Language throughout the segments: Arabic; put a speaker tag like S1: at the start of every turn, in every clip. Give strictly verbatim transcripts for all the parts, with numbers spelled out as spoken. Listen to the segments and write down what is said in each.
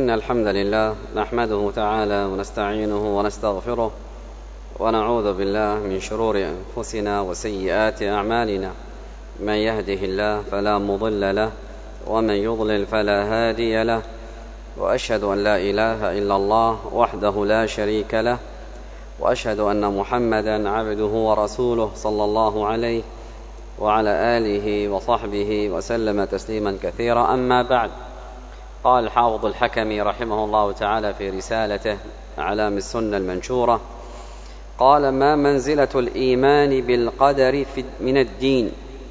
S1: إن الحمد لله نحمده تعالى ونستعينه ونستغفره ونعوذ بالله من شرور أنفسنا وسيئات أعمالنا. من يهده الله فلا مضل له ومن يضلل فلا هادي له، وأشهد أن لا إله إلا الله وحده لا شريك له، وأشهد أن محمدا عبده ورسوله صلى الله عليه وعلى آله وصحبه وسلم تسليما كثيرا. أما بعد، قال الحافظ الحكمي رحمه الله تعالى في رسالته أعلام السنة المنشورة، قال: ما منزلة الإيمان بالقدر من الدين؟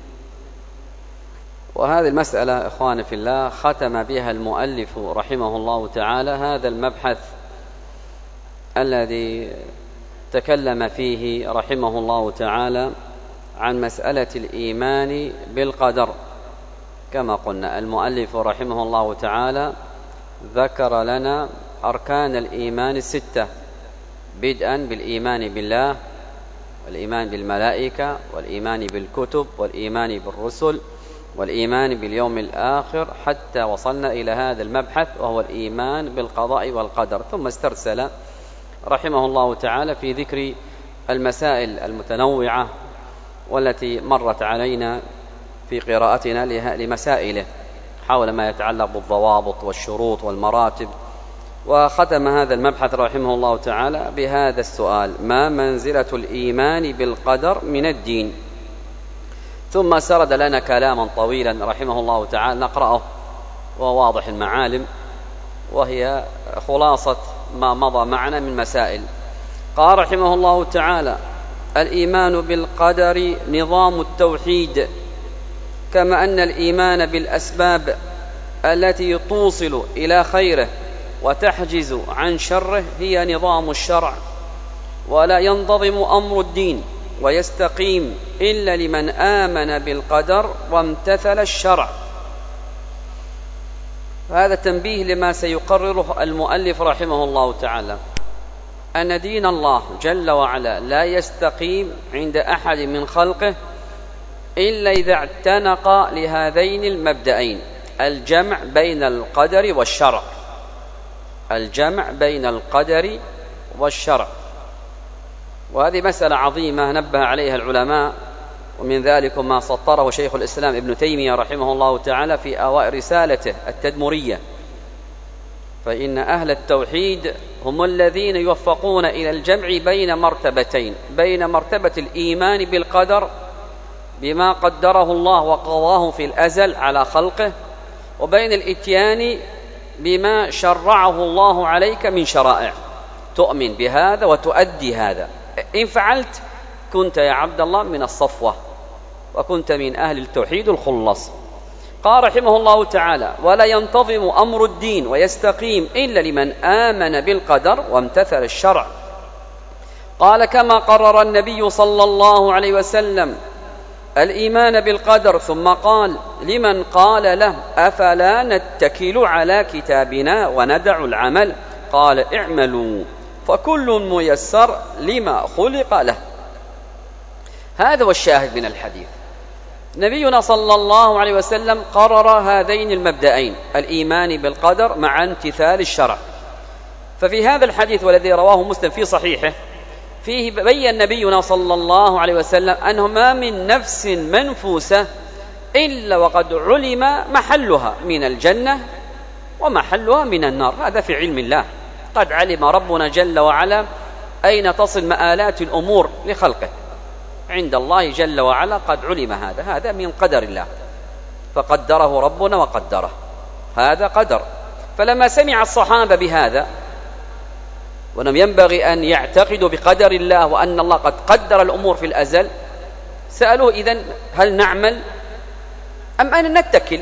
S1: وهذه المسألة إخواني في الله ختم بها المؤلف رحمه الله تعالى هذا المبحث الذي تكلم فيه رحمه الله تعالى عن مسألة الإيمان بالقدر. كما قلنا المؤلف رحمه الله تعالى ذكر لنا أركان الإيمان الستة، بدءا بالإيمان بالله، والإيمان بالملائكة، والإيمان بالكتب، والإيمان بالرسل، والإيمان باليوم الآخر، حتى وصلنا إلى هذا المبحث وهو الإيمان بالقضاء والقدر. ثم استرسل رحمه الله تعالى في ذكر المسائل المتنوعة والتي مرت علينا في قراءتنا لمسائله حول ما يتعلق بالضوابط والشروط والمراتب. وختم هذا المبحث رحمه الله تعالى بهذا السؤال: ما منزلة الإيمان بالقدر من الدين؟ ثم سرد لنا كلاما طويلا رحمه الله تعالى نقرأه وهو واضح المعالم، وهي خلاصة ما مضى معنا من مسائل. قال رحمه الله تعالى: الإيمان بالقدر نظام التوحيد، كما أن الإيمان بالأسباب التي توصل إلى خيره وتحجز عن شره هي نظام الشرع، ولا ينتظم أمر الدين ويستقيم إلا لمن آمن بالقدر وامتثل الشرع. هذا تنبيه لما سيقرره المؤلف رحمه الله تعالى، أن دين الله جل وعلا لا يستقيم عند أحد من خلقه إلا إذا اعتنق لهذين المبدأين: الجمع بين القدر والشرع. الجمع بين القدر والشرع، وهذه مسألة عظيمة نبه عليها العلماء، ومن ذلك ما سطره شيخ الإسلام ابن تيمية رحمه الله تعالى في أوائل رسالته التدمرية. فإن أهل التوحيد هم الذين يوفقون إلى الجمع بين مرتبتين: بين مرتبة الإيمان بالقدر بما قدره الله وقضاه في الأزل على خلقه، وبين الإتيان بما شرعه الله عليك من شرائع، تؤمن بهذا وتؤدي هذا. إن فعلت كنت يا عبد الله من الصفوة، وكنت من أهل التوحيد الخلص. قال رحمه الله تعالى: ولا ينتظم أمر الدين ويستقيم إلا لمن آمن بالقدر وامتثل الشرع. قال: كما قرر النبي صلى الله عليه وسلم الإيمان بالقدر، ثم قال لمن قال له: أفلا نتكل على كتابنا وندع العمل؟ قال: اعملوا فكل ميسر لما خلق له. هذا هو الشاهد من الحديث. نبينا صلى الله عليه وسلم قرر هذين المبدأين: الإيمان بالقدر مع امتثال الشرع. ففي هذا الحديث والذي رواه مسلم في صحيحه فيه بين نبينا صلى الله عليه وسلم أنه ما من نفس منفوسة إلا وقد علم محلها من الجنة ومحلها من النار. هذا في علم الله، قد علم ربنا جل وعلا أين تصل مآلات الأمور لخلقه. عند الله جل وعلا قد علم هذا، هذا من قدر الله، فقدره ربنا وقدره، هذا قدر. فلما سمع الصحابة بهذا وأنهم ينبغي أن يعتقدوا بقدر الله وأن الله قد قدر الأمور في الأزل، سألوه: إذن هل نعمل أم أن نتكل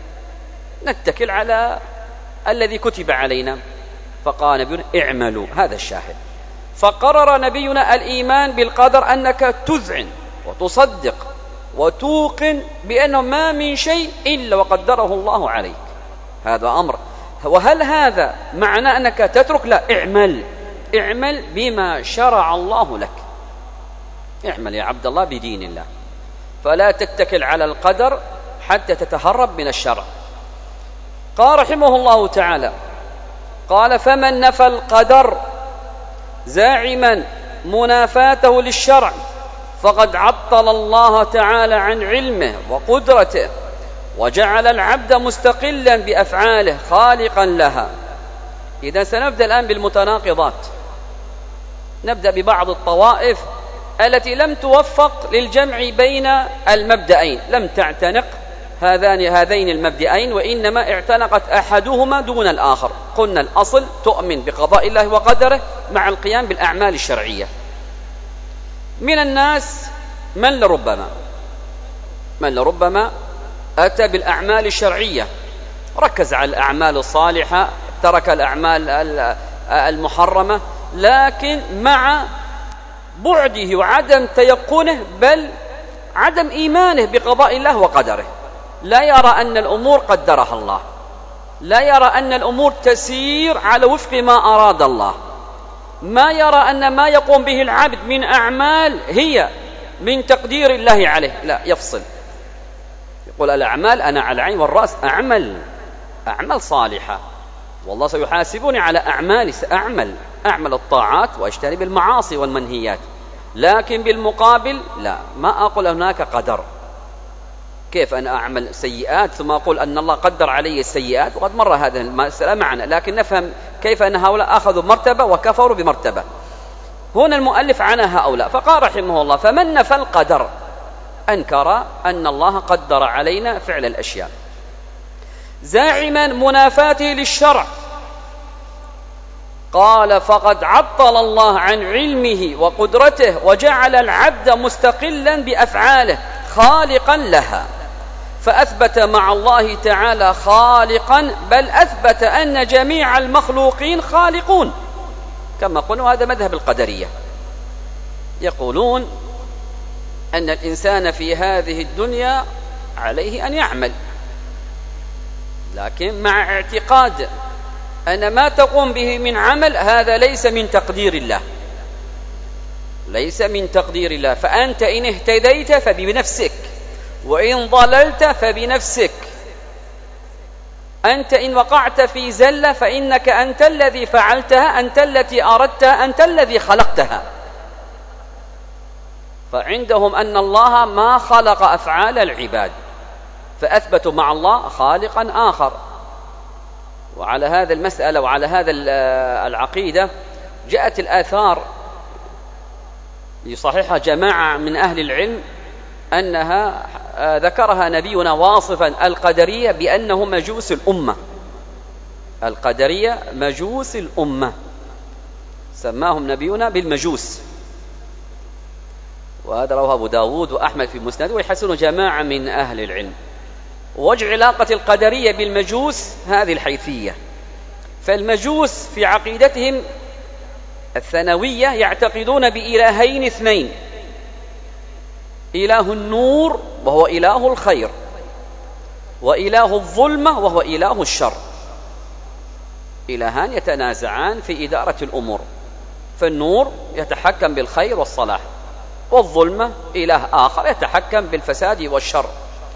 S1: نتكل على الذي كتب علينا؟ فقال نبينا: اعملوا. هذا الشاهد. فقرر نبينا الإيمان بالقدر أنك تذعن وتصدق وتوقن بأنه ما من شيء إلا وقدره الله عليك. هذا أمر. وهل هذا معنى أنك تترك؟ لا، اعمل اعمل بما شرع الله لك. اعمل يا عبد الله بدين الله، فلا تتكل على القدر حتى تتهرب من الشرع. قال رحمه الله تعالى: قال: فمن نفى القدر زاعما منافاته للشرع فقد عطل الله تعالى عن علمه وقدرته، وجعل العبد مستقلا بأفعاله خالقا لها. إذا سنبدأ الآن بالمتناقضات، نبدأ ببعض الطوائف التي لم توفق للجمع بين المبدأين، لم تعتنق هذان هذين المبدأين، وإنما اعتنقت أحدهما دون الآخر. قلنا الأصل تؤمن بقضاء الله وقدره مع القيام بالأعمال الشرعية. من الناس من لربما من لربما أتى بالأعمال الشرعية، ركز على الأعمال الصالحة، ترك الأعمال المحرمة، لكن مع بعده وعدم تيقنه بل عدم إيمانه بقضاء الله وقدره، لا يرى أن الأمور قدرها الله، لا يرى أن الأمور تسير على وفق ما أراد الله، ما يرى أن ما يقوم به العبد من أعمال هي من تقدير الله عليه، لا، يفصل، يقول الأعمال أنا على العين والرأس، أعمل أعمل صالحة، والله سيحاسبني على أعمالي، سأعمل أعمل الطاعات وأجتنب المعاصي والمنهيات، لكن بالمقابل لا، ما أقول هناك قدر. كيف أنا أعمل سيئات ثم أقول أن الله قدر علي السيئات؟ وقد مر هذا المسألة معنا، لكن نفهم كيف أن هؤلاء أخذوا مرتبة وكفروا بمرتبة. هنا المؤلف عنى هؤلاء فقال رحمه الله: فمن نفى القدر، أنكر أن الله قدر علينا فعل الأشياء، زاعما منافاته للشرع، قال: فقد عطل الله عن علمه وقدرته، وجعل العبد مستقلا بأفعاله خالقا لها، فأثبت مع الله تعالى خالقا، بل أثبت أن جميع المخلوقين خالقون كما قلنا. وهذا مذهب القدرية، يقولون أن الإنسان في هذه الدنيا عليه أن يعمل، لكن مع اعتقاد أن ما تقوم به من عمل هذا ليس من تقدير الله، ليس من تقدير الله، فأنت إن اهتديت فبنفسك، وإن ضللت فبنفسك، أنت إن وقعت في زلة فإنك أنت الذي فعلتها، أنت التي أردتها، أنت الذي خلقتها. فعندهم أن الله ما خلق أفعال العباد، فأثبتوا مع الله خالقا آخر. وعلى هذا المسألة وعلى هذا العقيدة جاءت الآثار يصححها جماعة من أهل العلم أنها ذكرها نبينا واصفا القدرية بأنه مجوس الأمة، القدرية مجوس الأمة، سماهم نبينا بالمجوس. وهذا رواه أبو داود وأحمد في المسند، ويحسن جماعة من أهل العلم. وجه علاقة القدرية بالمجوس هذه الحيثية، فالمجوس في عقيدتهم الثانوية يعتقدون بإلهين اثنين: إله النور وهو إله الخير، وإله الظلمة وهو إله الشر، إلهان يتنازعان في إدارة الأمور، فالنور يتحكم بالخير والصلاح، والظلمة إله آخر يتحكم بالفساد والشر.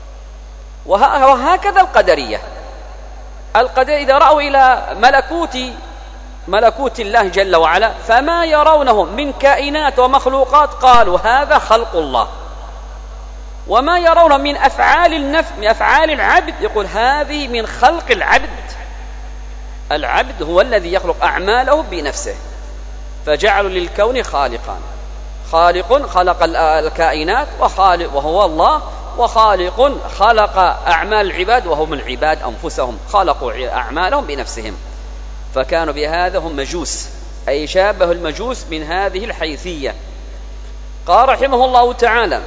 S1: وهكذا القدرية، القدرية إذا رأوا إلى ملكوت ملكوت الله جل وعلا فما يرونه من كائنات ومخلوقات قالوا هذا خلق الله، وما يرونه من أفعال النفس من أفعال العبد يقول هذه من خلق العبد. العبد هو الذي يخلق أعماله بنفسه، فجعلوا للكون خالقان: خالق خلق الكائنات وخالق وهو الله، وخالق خلق أعمال العباد وهم العباد أنفسهم، خلقوا أعمالهم بنفسهم، فكانوا بهذا هم مجوس، أي شابه المجوس من هذه الحيثية. قال رحمه الله تعالى: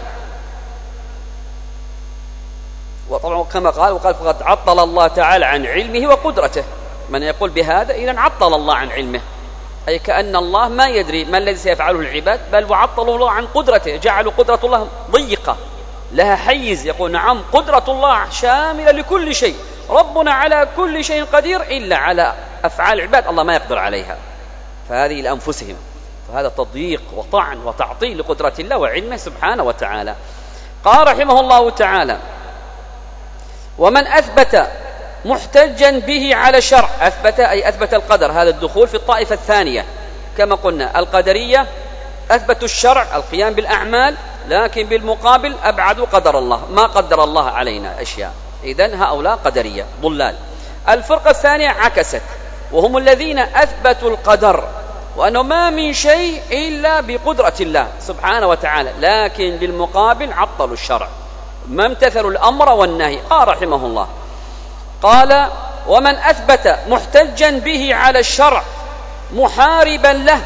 S1: وطبعا كما قال وقال فقد عطل الله تعالى عن علمه وقدرته. من يقول بهذا إذن عطل الله عن علمه، أي كأن الله ما يدري ما الذي سيفعله العباد، بل وعطلوا الله عن قدرته، جعلوا قدرة الله ضيقة لها حيز. يقول نعم قدرة الله شاملة لكل شيء، ربنا على كل شيء قدير إلا على أفعال العباد الله ما يقدر عليها، فهذه لأنفسهم. فهذا تضييق وطعن وتعطيل لقدرة الله وعلمه سبحانه وتعالى. قال رحمه الله تعالى: ومن أثبت محتجا به على الشرع، أثبت أي أثبت القدر، هذا الدخول في الطائفة الثانية. كما قلنا القدرية أثبتوا الشرع القيام بالأعمال، لكن بالمقابل أبعدوا قدر الله، ما قدر الله علينا أشياء، إذن هؤلاء قدرية ضلال. الفرقة الثانية عكست، وهم الذين أثبتوا القدر، وأنه ما من شيء إلا بقدرة الله سبحانه وتعالى، لكن بالمقابل عطلوا الشرع، ما امتثلوا الأمر والنهي. قال رحمه الله، قال: ومن أثبت محتجا به على الشرع محاربا له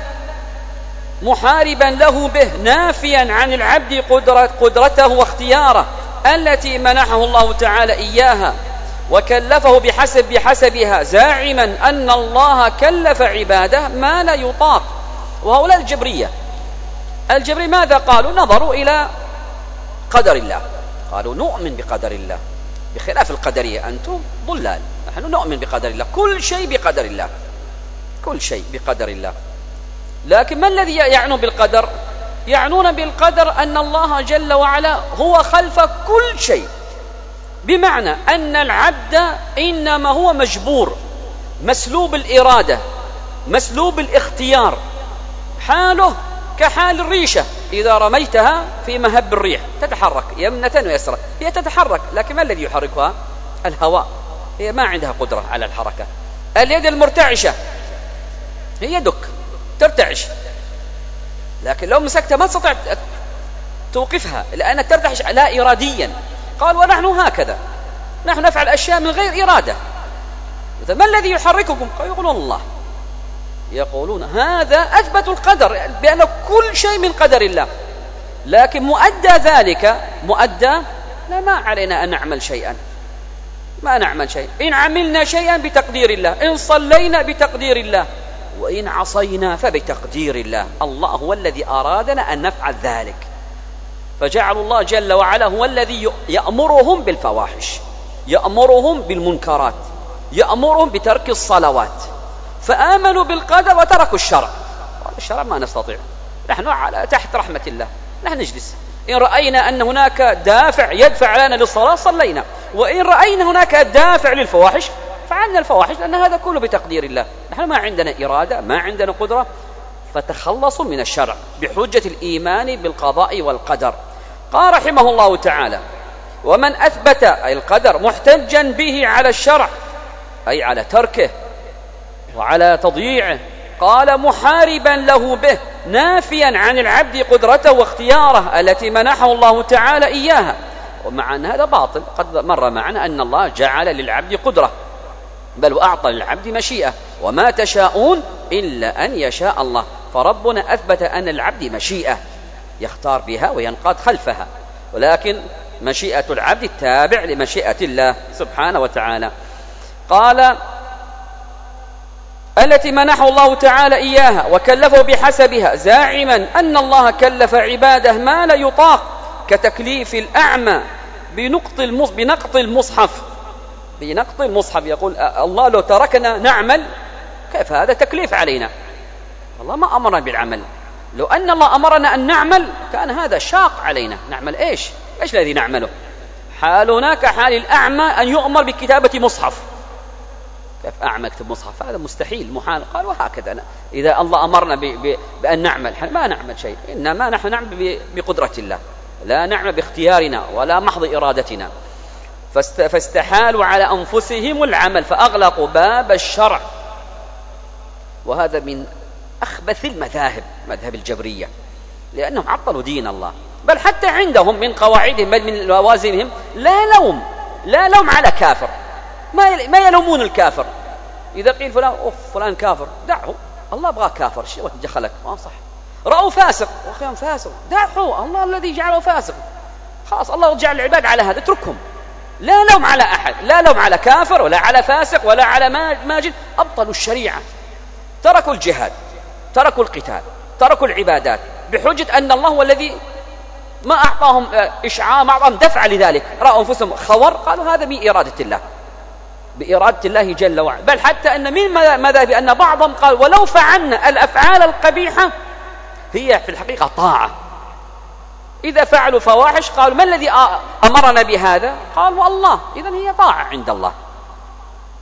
S1: محاربا له به نافيا عن العبد قدرة قدرته واختياره التي منحه الله تعالى إياها، وكلفه بحسب بحسبها، زاعما أن الله كلف عباده ما لا يطاق. وهؤلاء الجبرية الجبرية ماذا قالوا؟ نظروا إلى قدر الله، قالوا نؤمن بقدر الله، بخلاف القدرية أنتم ضلال، نحن نؤمن بقدر الله، كل شيء بقدر الله، كل شيء بقدر الله. لكن ما الذي يعنون بالقدر؟ يعنون بالقدر أن الله جل وعلا هو خلف كل شيء، بمعنى أن العبد إنما هو مجبور، مسلوب الإرادة، مسلوب الاختيار، حاله كحال الريشة، إذا رميتها في مهب الريح تتحرك يمنة ويسرى، هي تتحرك، لكن ما الذي يحركها؟ الهواء، هي ما عندها قدرة على الحركة. اليد المرتعشة هي يدك ترتعش، لكن لو مسكتها ما تستطيع توقفها، لأنها ترتعش لا إراديا. قال: ونحن هكذا، نحن نفعل أشياء من غير إرادة. ما الذي يحرككم؟ يقولون الله، يقولون هذا أثبتوا القدر، بأن كل شيء من قدر الله، لكن مؤدى ذلك مؤدى لا، ما علينا أن نعمل شيئا، ما نعمل شيء. إن عملنا شيئا بتقدير الله، إن صلينا بتقدير الله، وإن عصينا فبتقدير الله. الله هو الذي أرادنا أن نفعل ذلك، فجعل الله جل وعلا هو الذي يأمرهم بالفواحش، يأمرهم بالمنكرات، يأمرهم بترك الصلوات، فآمنوا بالقدر وتركوا الشرع. الشرع ما نستطيع، نحن على تحت رحمة الله، نحن نجلس، إن رأينا أن هناك دافع يدفع لنا للصلاة صلينا، وإن رأينا هناك دافع للفواحش فعلنا الفواحش، لأن هذا كله بتقدير الله، نحن ما عندنا إرادة، ما عندنا قدرة، فتخلصوا من الشرع بحجة الإيمان بالقضاء والقدر. قال رحمه الله تعالى: ومن أثبت أي القدر محتجا به على الشرع، أي على تركه وعلى تضييعه، قال محاربا له به نافيا عن العبد قدرته واختياره التي منحه الله تعالى إياها. ومع أن هذا باطل، قد مر معنا أن الله جعل للعبد قدرة، بل وأعطى للعبد مشيئة، وما تشاءون إلا أن يشاء الله. فربنا أثبت أن العبد مشيئة يختار بها وينقاد خلفها، ولكن مشيئة العبد تابع لمشيئة الله سبحانه وتعالى. قال: التي منحه الله تعالى إياها وكلفه بحسبها، زاعما أن الله كلف عباده ما لا يطاق، كتكليف الأعمى بنقط المصحف بنقط المصحف. يقول الله: لو تركنا نعمل، كيف هذا تكليف علينا؟ الله ما أمرنا بالعمل، لو أن الله أمرنا أن نعمل كان هذا شاق علينا. نعمل إيش؟ إيش الذي نعمله؟ حالنا كحال الأعمى أن يؤمر بكتابة مصحف، كيف أعمى يكتب مصحف؟ هذا مستحيل، محال. قال: وهكذا إذا الله أمرنا بأن نعمل ما نعمل شيء، إنما نحن نعمل بقدرة الله، لا نعمل باختيارنا ولا محض إرادتنا. فاستحالوا على أنفسهم العمل فأغلقوا باب الشرع. وهذا من أخبث المذاهب، مذهب الجبرية، لأنهم عطلوا دين الله. بل حتى عندهم من قواعدهم بل من لوازمهم لا لوم، لا لوم على كافر، ما ما يلومون الكافر. إذا قيل فلان أوف فلان كافر، دعه، الله أبغاه كافر، شو دخلك؟ ما صح. رأوا فاسق، أخيهم فاسق، دعه، الله الذي جعله فاسق، خلاص الله جعل العباد على هذا، اتركهم. لا لوم على أحد، لا لوم على كافر ولا على فاسق ولا على ماجد. أبطلوا الشريعة، تركوا الجهاد، تركوا القتال، تركوا العبادات، بحجة أن الله هو الذي ما أعطاهم إشعاع، ما أعطاهم دفع لذلك. رأوا أنفسهم خور، قالوا هذا بإرادة الله، بإرادة الله جل وعلا. بل حتى أن من ماذا بأن بعضهم قال: ولو فعلنا الأفعال القبيحة هي في الحقيقة طاعة. إذا فعلوا فواحش قالوا: ما الذي أمرنا بهذا؟ قالوا: الله، إذن هي طاعة عند الله.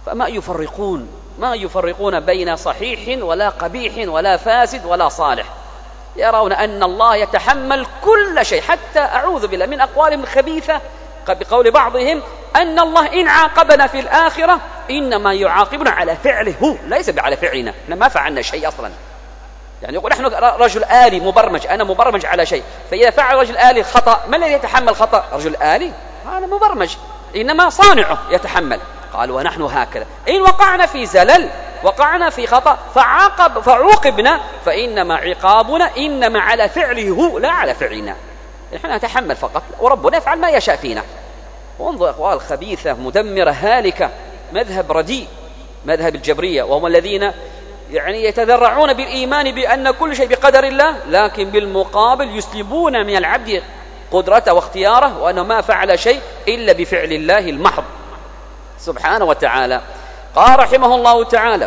S1: فما يفرقون ما يفرقون بين صحيح ولا قبيح ولا فاسد ولا صالح، يرون أن الله يتحمل كل شيء، حتى أعوذ بالله من أقوالهم الخبيثة بقول بعضهم أن الله إن عاقبنا في الآخرة إنما يعاقبنا على فعله هو، ليس على فعلنا، احنا ما فعلنا شيء أصلا. يعني يقول نحن رجل آلي مبرمج، أنا مبرمج على شيء، فإذا فعل رجل آلي خطأ ما الذي يتحمل خطأ؟ رجل آلي أنا مبرمج، إنما صانعه يتحمل. قال ونحن هكذا، إن وقعنا في زلل وقعنا في خطأ فعاقب فعوقبنا فإنما عقابنا إنما على فعله هو لا على فعلنا، نحن نتحمل فقط وربنا يفعل ما يشاء فينا. وانظر أقوال خبيثة مدمرة هالكة، مذهب رديء، مذهب الجبرية، وهم الذين يعني يتذرعون بالإيمان بأن كل شيء بقدر الله، لكن بالمقابل يسلبون من العبد قدرته واختياره، وأنه ما فعل شيء إلا بفعل الله المحض سبحانه وتعالى. قال رحمه الله تعالى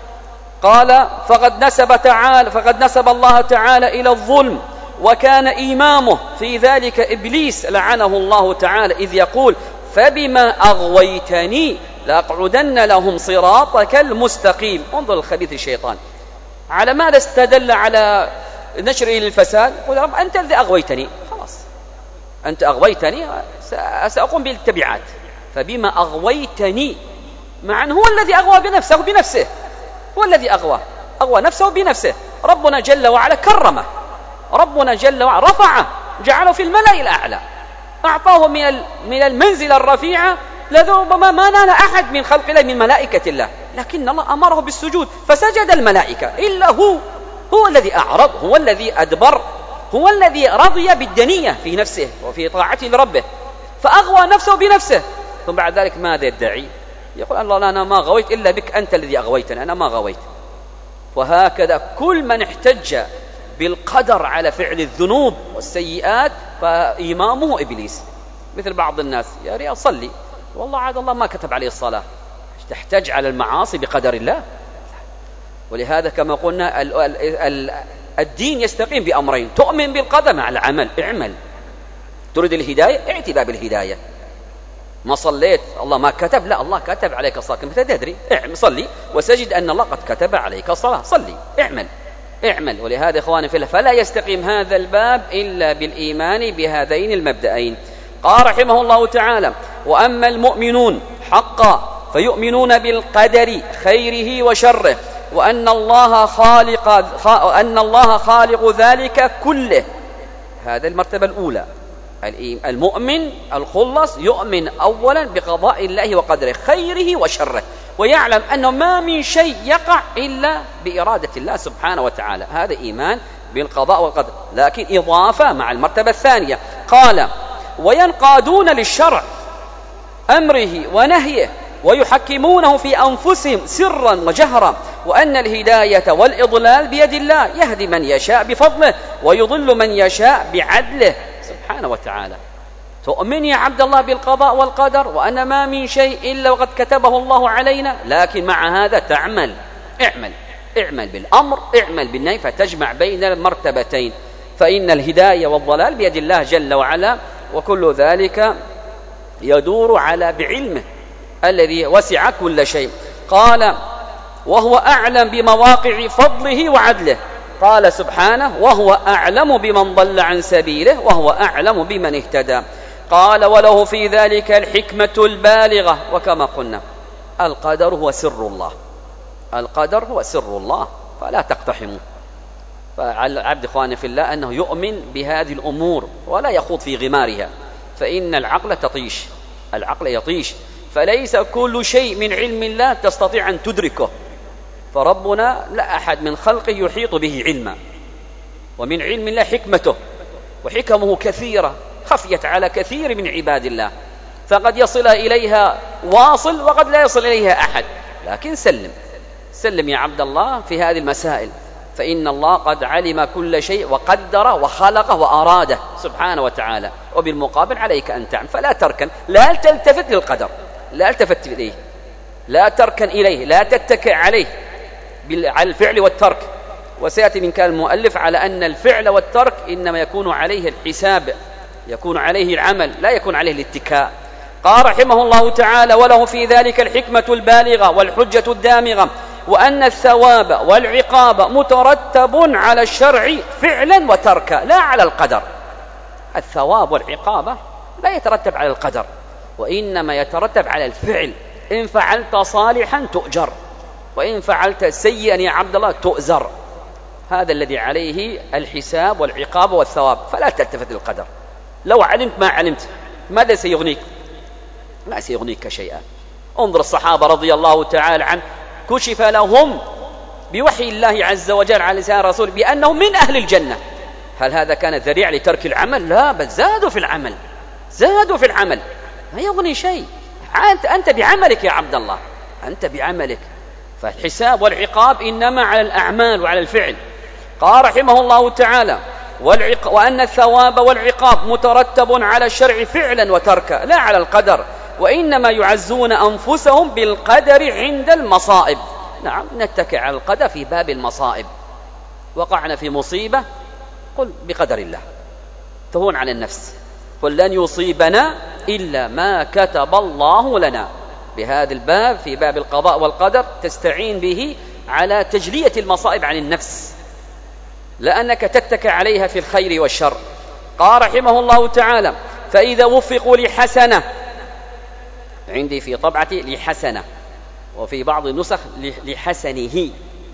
S1: قال فقد نسب تعالى فقد نسب الله تعالى إلى الظلم، وكان إمامه في ذلك إبليس لعنه الله تعالى، إذ يقول فبما أغويتني لأقعدن لهم صراطك المستقيم. انظر الخبيث الشيطان على ماذا استدل على نشره للفساد؟ يقول رب أنت الذي أغويتني، خلاص أنت أغويتني سأقوم بالتبعات. فبما أغويتني، مع أنه هو الذي أغوى بنفسه بنفسه هو الذي أغوى أغوى نفسه بنفسه. ربنا جل وعلا كرمه، ربنا جل وعلا رفعه، جعله في الملأ الأعلى، أعطاه من من المنزل الرفيعة لربما ما نال أحد من خلق الله من ملائكة الله، لكن الله أمره بالسجود فسجد الملائكة، إلا هو هو الذي أعرض، هو الذي أدبر، هو الذي رضي بالدنية في نفسه وفي طاعته لربه، فأغوى نفسه بنفسه. ثم بعد ذلك ماذا يدعي؟ يقول الله لا أنا ما غويت إلا بك، أنت الذي أغويتني، أنا ما غويت. وهكذا كل من احتج بالقدر على فعل الذنوب والسيئات فإمامه إبليس. مثل بعض الناس يا ريال صلي، والله عاد الله ما كتب عليه الصلاة، تحتج على المعاصي بقدر الله. ولهذا كما قلنا ال ال ال الدين يستقيم بأمرين، تؤمن بالقدر مع العمل، اعمل. تريد الهداية ائت باب الهداية. ما صليت الله ما كتب، لا الله كتب عليك الصلاة، كنت تدري اعمل صلي وسجد أن الله قد كتب عليك الصلاة، صلي اعمل اعمل. ولهذا إخواني في الله فلا يستقيم هذا الباب إلا بالإيمان بهذين المبدأين. قال رحمه الله تعالى وأما المؤمنون حقا فيؤمنون بالقدر خيره وشره، وأن الله خالق أن الله خالق ذلك كله. هذا المرتبة الأولى، المؤمن الخلص يؤمن أولا بقضاء الله وقدره خيره وشره، ويعلم أنه ما من شيء يقع إلا بإرادة الله سبحانه وتعالى، هذا إيمان بالقضاء والقدر. لكن إضافة مع المرتبة الثانية، قال وينقادون للشرع أمره ونهيه ويحكمونه في أنفسهم سرا وجهرا، وأن الهداية والإضلال بيد الله، يهدي من يشاء بفضله ويضل من يشاء بعدله سبحانه وتعالى. تؤمن يا عبد الله بالقضاء والقدر، وأن ما من شيء إلا وقد كتبه الله علينا، لكن مع هذا تعمل، اعمل اعمل بالأمر اعمل بالنهي، فتجمع بين المرتبتين. فإن الهداية والضلال بيد الله جل وعلا، وكل ذلك يدور على بعلمه الذي وسع كل شيء. قال وهو أعلم بمواقع فضله وعدله، قال سبحانه وهو أعلم بمن ضل عن سبيله وهو أعلم بمن اهتدى. قال وله في ذلك الحكمة البالغة. وكما قلنا القدر هو سر الله، القدر هو سر الله، فلا تقتحموا. فعلى العبد إخواني في الله أنه يؤمن بهذه الأمور ولا يخوض في غمارها، فإن العقل تطيش، العقل يطيش، فليس كل شيء من علم الله تستطيع أن تدركه، فربنا لا أحد من خلقه يحيط به علما. ومن علم الله حكمته، وحكمه كثيرة خفيت على كثير من عباد الله، فقد يصل إليها واصل وقد لا يصل إليها أحد. لكن سلم سلم يا عبد الله في هذه المسائل، فإن الله قد علم كل شيء وقدر وخلقه وأراده سبحانه وتعالى. وبالمقابل عليك أن تعمل، فلا تركن، لا تلتفت للقدر، لا تلتفت إليه، لا تركن إليه، لا تتكئ عليه على الفعل والترك. وسيأتي من كلام المؤلف على أن الفعل والترك إنما يكون عليه الحساب، يكون عليه العمل، لا يكون عليه الاتكاء. قال رحمه الله تعالى: وله في ذلك الحكمة البالغة والحجة الدامغة، وأن الثواب والعقاب مترتب على الشرع فعلا وتركا لا على القدر. الثواب والعقاب لا يترتب على القدر، وإنما يترتب على الفعل. إن فعلت صالحا تؤجر، وإن فعلت سيئا يا عبد الله تؤزر. هذا الذي عليه الحساب والعقاب والثواب، فلا تلتفت للقدر. لو علمت ما علمت ماذا سيغنيك؟ لا سيغنيك شيئا. انظر الصحابة رضي الله تعالى عنهم، كشف لهم بوحي الله عز وجل على لسان الرسول بأنهم من أهل الجنة. هل هذا كان ذريع لترك العمل؟ لا، بل زادوا في العمل، زادوا في العمل. ما يغني شيء. أنت, أنت بعملك يا عبد الله، أنت بعملك. فالحساب والعقاب إنما على الأعمال وعلى الفعل. قال رحمه الله تعالى: والعق... وأن الثواب والعقاب مترتب على الشرع فعلا وتركا لا على القدر، وإنما يعزون أنفسهم بالقدر عند المصائب. نعم، نتكئ على القدر في باب المصائب. وقعنا في مصيبة، قل بقدر الله، تهون على النفس. قل لن يصيبنا إلا ما كتب الله لنا. بهذا الباب، في باب القضاء والقدر، تستعين به على تجلية المصائب عن النفس، لأنك تتكئ عليها في الخير والشر. قال رحمه الله تعالى: فإذا وفقوا لحسنة، عندي في طبعتي لحسنة، وفي بعض النسخ لحسنه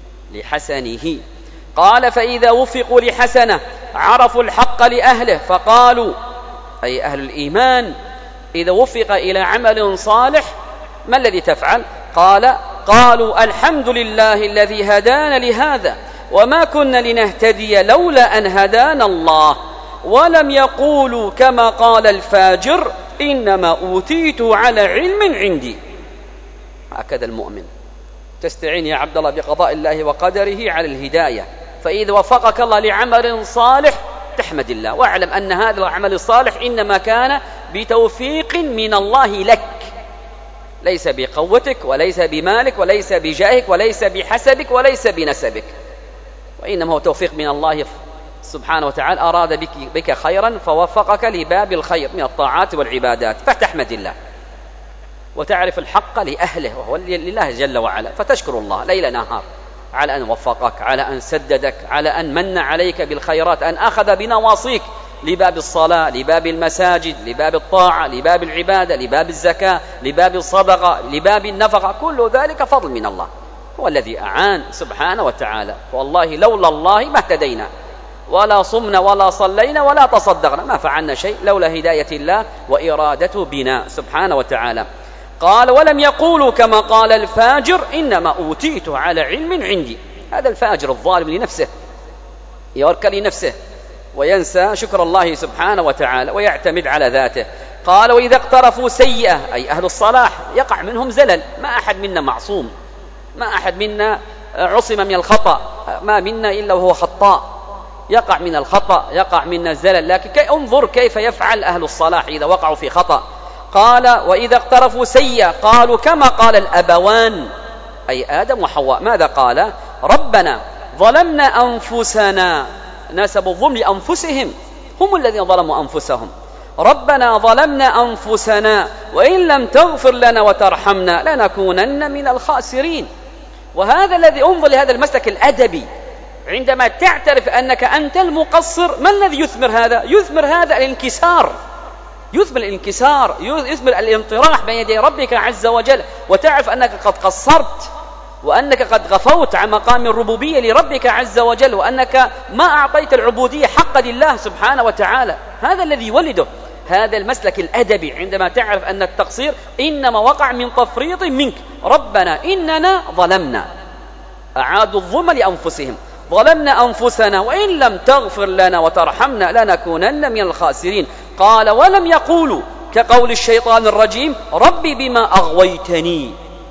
S1: لحسنه. قال: فإذا وفقوا لحسنة عرفوا الحق لأهله فقالوا، أي أهل الإيمان، إذا وفق إلى عمل صالح ما الذي تفعل؟ قال: قالوا الحمد لله الذي هدانا لهذا وما كنا لنهتدي لولا أن هدانا الله. ولم يقولوا كما قال الفاجر إنما أوتيت على علم عندي. هكذا المؤمن، تستعين يا عبد الله بقضاء الله وقدره على الهداية. فإذا وفقك الله لعمل صالح تحمد الله، واعلم أن هذا العمل الصالح إنما كان بتوفيق من الله لك، ليس بقوتك وليس بمالك وليس بجاهك وليس بحسبك وليس بنسبك، وإنما هو توفيق من الله سبحانه وتعالى. أراد بك, بك خيرا فوفقك لباب الخير من الطاعات والعبادات، فتحمد الله وتعرف الحق لأهله وهو لله جل وعلا، فتشكر الله ليل نهار على أن وفقك، على أن سددك، على أن من عليك بالخيرات، أن أخذ بنواصيك لباب الصلاة، لباب المساجد، لباب الطاعة، لباب العبادة، لباب الزكاة، لباب الصدقة، لباب النفقة. كل ذلك فضل من الله، هو الذي أعان سبحانه وتعالى. والله لولا الله ما اهتدينا ولا صمنا ولا صلينا ولا تصدقنا، ما فعلنا شيء لولا هداية الله وإرادته بنا سبحانه وتعالى. قال: ولم يقولوا كما قال الفاجر إنما أوتيت على علم عندي. هذا الفاجر الظالم لنفسه، يركن لنفسه وينسى شكر الله سبحانه وتعالى ويعتمد على ذاته. قال: وإذا اقترفوا سيئة، أي أهل الصلاح، يقع منهم زلل. ما أحد منا معصوم، ما أحد منا عصم من الخطأ، ما منا إلا وهو خطاء، يقع من الخطأ، يقع من الزلل. لكن كي انظر كيف يفعل أهل الصلاح إذا وقعوا في خطأ. قال: وإذا اقترفوا سيئة قالوا كما قال الأبوان، أي آدم وحواء. ماذا قال؟ ربنا ظلمنا أنفسنا، نسبوا الظلم لأنفسهم، هم الذين ظلموا أنفسهم. ربنا ظلمنا أنفسنا وإن لم تغفر لنا وترحمنا لنكونن من الخاسرين. وهذا الذي انظر لهذا المسلك الأدبي، عندما تعترف أنك أنت المقصر، ما الذي يثمر هذا؟ يثمر هذا الانكسار، يثمر الانكسار، يثمر الانطراح بين يدي ربك عز وجل، وتعرف أنك قد قصرت، وأنك قد غفوت عن مقام الربوبية لربك عز وجل، وأنك ما أعطيت العبودية حق لله سبحانه وتعالى. هذا الذي يولده هذا المسلك الأدبي، عندما تعرف أن التقصير إنما وقع من تفريط منك. ربنا إننا ظلمنا، أعادوا الظلم لأنفسهم، ظلمنا أنفسنا وإن لم تغفر لنا وترحمنا لنكونن من الخاسرين. قال: ولم يقولوا كقول الشيطان الرجيم ربي بما أغويتني.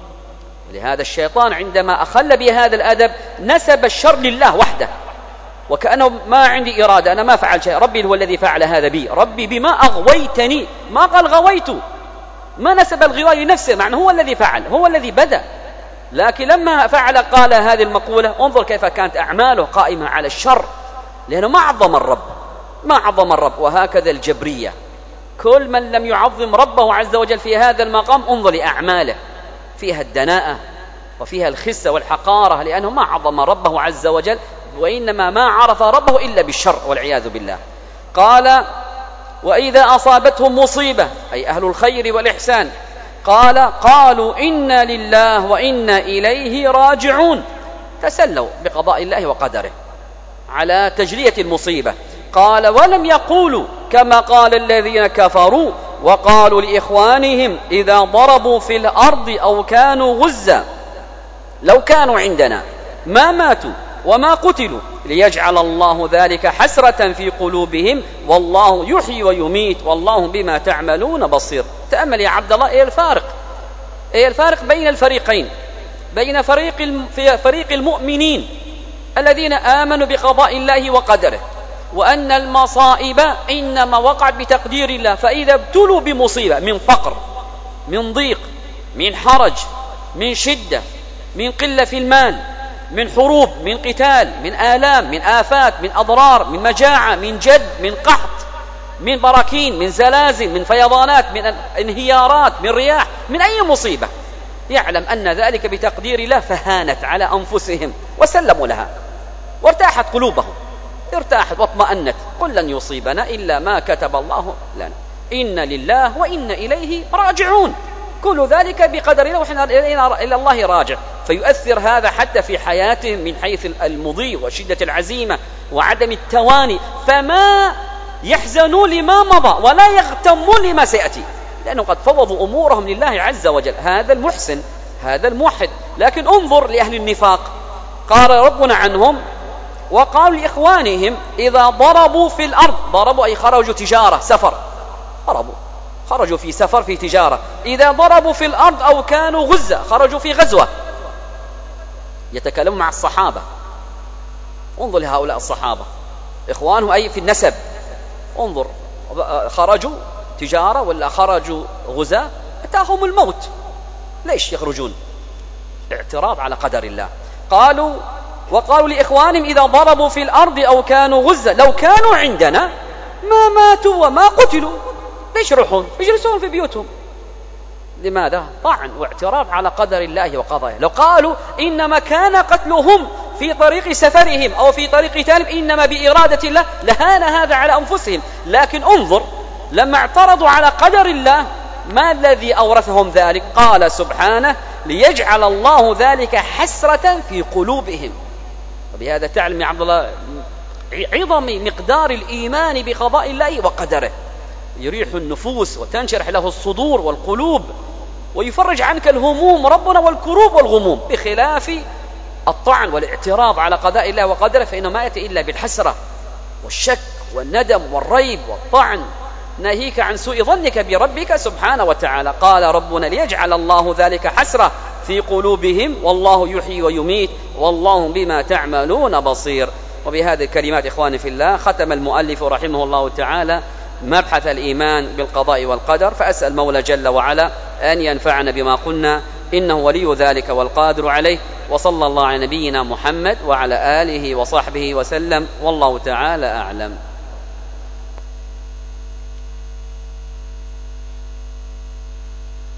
S1: لهذا الشيطان عندما أخل بهذا الأدب نسب الشر لله وحده، وكأنه ما عندي إرادة، أنا ما فعل شيء، ربي هو الذي فعل هذا بي، ربي بما أغويتني. ما قال غويت، ما نسب الغواية لنفسه، معنى هو الذي فعل، هو الذي بدأ. لكن لما فعل قال هذه المقولة، انظر كيف كانت أعماله قائمة على الشر، لأنه ما عظم الرب، ما عظم الرب. وهكذا الجبرية، كل من لم يعظم ربه عز وجل في هذا المقام انظر لأعماله فيها الدناءة وفيها الخسة والحقارة، لأنه ما عظم ربه عز وجل، وإنما ما عرف ربه إلا بالشر والعياذ بالله. قال وإذا أصابتهم مصيبة أي أهل الخير والإحسان قال قالوا إنا لله وإنا إليه راجعون، تسلوا بقضاء الله وقدره على تجلية المصيبة. قال ولم يقولوا كما قال الذين كفروا وقالوا لإخوانهم إذا ضربوا في الأرض أو كانوا غزا لو كانوا عندنا ما ماتوا وما قتلوا ليجعل الله ذلك حسرة في قلوبهم والله يحيي ويميت والله بما تعملون بصير. تأمل يا عبد الله إيه الفارق، إيه الفارق بين الفريقين، بين فريق فريق المؤمنين الذين آمنوا بقضاء الله وقدره، وأن المصائب إنما وقعت بتقدير الله، فإذا ابتلوا بمصيبة من فقر من ضيق من حرج من شدة من قلة في المال من حروب من قتال من آلام من آفات من أضرار من مجاعة من جد من قحط من براكين من زلازل من فيضانات من انهيارات من رياح من أي مصيبة، يعلم أن ذلك بتقدير الله، فهانت على أنفسهم وسلموا لها وارتاحت قلوبهم، ارتاحت واطمأنت. قل لن يصيبنا إلا ما كتب الله لنا إن لله وإن إليه راجعون، كل ذلك بقدر الله وإحنا إلى الله راجع. فيؤثر هذا حتى في حياتهم من حيث المضي وشدة العزيمة وعدم التواني، فما يحزنوا لما مضى ولا يغتموا لما سيأتي، لأنه قد فوضوا أمورهم لله عز وجل. هذا المحسن هذا الموحد. لكن انظر لأهل النفاق، قال ربنا عنهم وقالوا لإخوانهم إذا ضربوا في الأرض، ضربوا أي خرجوا تجارة سفر، ضربوا خرجوا في سفر في تجارة، إذا ضربوا في الأرض أو كانوا غزة خرجوا في غزوة، يتكلمون مع الصحابة. انظر لهؤلاء الصحابة إخوانهم أي في النسب، انظر خرجوا تجارة ولا خرجوا غزاة، أتاهم الموت، ليش يخرجون؟ اعتراض على قدر الله. قالوا وقالوا لإخوانهم إذا ضربوا في الأرض أو كانوا غزة لو كانوا عندنا ما ماتوا وما قتلوا، ليش يروحون يجلسون في بيوتهم؟ لماذا؟ طعن واعتراض على قدر الله وقضائه. لو قالوا إنما كان قتلهم في طريق سفرهم أو في طريق قتالهم إنما بإرادة الله لهان هذا على أنفسهم. لكن انظر لما اعترضوا على قدر الله ما الذي أورثهم ذلك؟ قال سبحانه ليجعل الله ذلك حسرة في قلوبهم. وبهذا تعلم يا عبد الله عظم مقدار الإيمان بقضاء الله وقدره، يريح النفوس وتنشرح له الصدور والقلوب ويفرج عنك الهموم ربنا والكروب والغموم، بخلاف الطعن والاعتراض على قضاء الله وقدره فإنه ما يأتي إلا بالحسرة والشك والندم والريب والطعن، ناهيك عن سوء ظنك بربك سبحانه وتعالى. قال ربنا ليجعل الله ذلك حسرة في قلوبهم والله يحيي ويميت والله بما تعملون بصير. وبهذه الكلمات إخواني في الله ختم المؤلف رحمه الله تعالى مبحث الإيمان بالقضاء والقدر، فأسأل مولى جل وعلا أن ينفعنا بما قلنا إنه ولي ذلك والقادر عليه. وصلى الله على نبينا محمد وعلى آله وصحبه وسلم، والله تعالى أعلم.